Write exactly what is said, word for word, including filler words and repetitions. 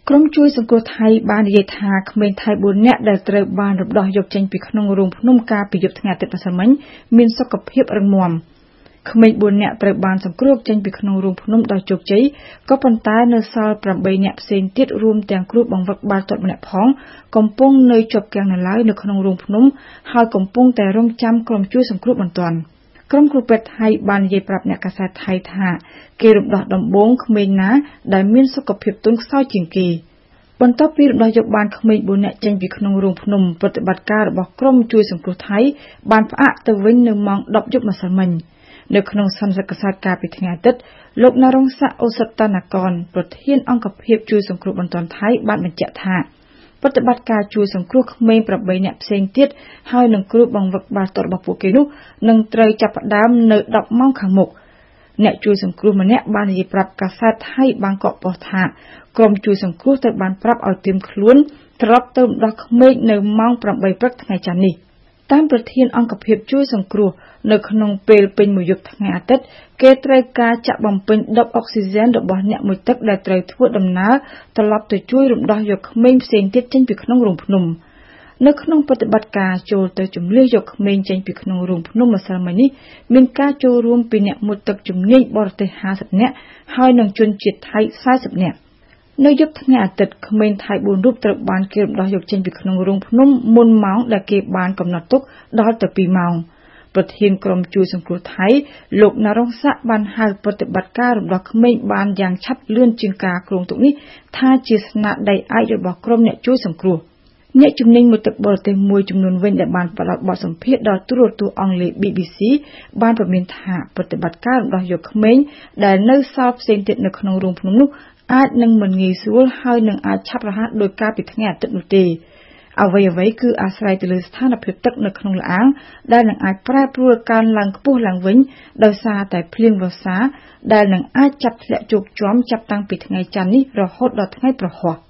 ក្រុមជួយសង្គ្រោះថៃបាននិយាយថាក្មេងថៃbốnនាក់ដែលត្រូវបានរំដោះយកចេញពីក្នុងរោងភ្នំកាលពីយប់ថ្ងៃអាទិត្យម្សិលមិញមានសុខភាពរឹងមាំក្មេងbốnនាក់ត្រូវបានសង្គ្រោះចេញពីក្នុងរោងភ្នំដោយជោគជ័យក៏ប៉ុន្តែនៅសល់eightនាក់ផ្សេងទៀតរួមទាំងគ្រូបង្វឹកបាល់ទាត់ម្នាក់ផងកំពុងនៅជាប់គាំងនៅឡើយនៅក្នុងរោងភ្នំហើយកំពុងតែរងចាំក្រុមជួយសង្គ្រោះបន្ទាន់ក្រុមគ្រូពេទ្យថៃបាននិយាយប្រាប់អ្នកកាសែតថៃថាគេរំដោះដំបូងក្មេងណាដែលមានសុខភាពទន់ខ្សោយជាងគេបន្ទាប់ពីរំដោះយកបានក្មេងbốnនាក់ចេញពីក្នុងរោងភ្នំប្រតិបត្តិការរបស់ក្រុមជួយសង្គ្រោះថៃបានផ្អាកទៅវិញនៅម៉ោងtenយប់ម្សិលមិញនៅក្នុងសន្និសីទកាសែតកាលពីថ្ងៃអាទិត្យលោកនរងស័ក្តិអូសតនកនប្រធានអង្គភាពជួយសង្គ្រោះបន្ទាន់ថៃបានបញ្ជាក់ថាប្រតិបត្តិការជួយសង្គ្រោះក្មេងeightនាក់ផ្សេងទៀតហើយនឹងគ្រូបង្វឹកបាល់ទាត់របស់ពួកគេនោះនឹងត្រូវចាប់ផ្ដើមនៅtenម៉ោងខាងមុខអ្នកជួយសង្គ្រោះម្នាក់បាននិយាយប្រាប់កាសែតថៃបាងកកប៉ុស្តិ៍ថាក្រុមជួយសង្គ្រោះត្រូវបានប្រាប់ឲ្យត្រៀមខ្លួនត្រឡប់ទៅរំដោះក្មេងនៅម៉ោងeightព្រឹកថ្ងៃច័ន្ទនេះតាមប្រធានអង្គភាពជួយសង្គ្រោះនៅក្នុងពេលពេញមួយយប់ថ្ងៃអាទិត្យគេត្រូវការចាក់បំពេញដបអុកស៊ីហ្សែនរបស់អ្នកមួយទឹកដែលត្រូវធ្វើដំណើរត្រឡប់ទៅជួយរំដោះយកក្មេងផ្សេងទៀតចេញពីក្នុងរោងភ្នំនៅក្នុងប្រតិបត្តិការចូលទៅជំនះយកក្មេងចេញពីក្នុងរោងភ្នំម្សិលមិញនេះមានការចូលរួមពីអ្នកមួយទឹកជំនាញបរទេសfiftyនាក់ហើយនិងជនជាតិថៃfortyនាក់នៅយប់ថ្ងៃអាទិត្យក្មេងថៃfourរូបត្រូវបានគេរំដោះយកចេញពីក្នុងរោងភ្នំមុនម៉ោងដែលគេបានកំណត់ទុកដល់ទៅtwoម៉ោងប្រធានក្រុមជួយសង្គ្រោះថៃលោកនរងស័ក្តិបានហៅប្រតិបត្តិការរំដោះក្មេងបានយ៉ាងឆាប់លឿនជាងការគ្រោងទុកនេះថាជាស្នាដៃឯករបស់ក្រុមអ្នកជួយសង្គ្រោះអ្នកជំនាញមួយទឹកបរទេសមួយចំនួនវិញដែលបានផ្ដល់បទសម្ភាសន៍ដល់ទូរទស្សន៍អង់គ្លេស B B C បានព្រមានថាប្រតិបត្តិការរំដោះយកក្មេងដែលនៅសល់ផ្សេងទៀតនៅក្នុងរោងភ្នំនោះអាចនឹងមិនងាយស្រួលហើយនឹងអាចឆាប់រហ័សដោយកាលពីថ្ងៃអាទិត្យនោះទេអ្វីអ្វីគឺអាស្រ័យទៅលើស្ថានភាពទឹកនៅក្នុងលអាងដែលនឹងអាចប្រែប្រួលកើនឡើងខ្ពស់ឡើងវិញដោយសារតែភ្លៀងវស្សាដែលនឹងអាចចាប់ធ្លាក់ជោកជាំចាប់តាំងពីថ្ងៃច័ន្ទនេះរហូតដល់ថ្ងៃប្រហ័ស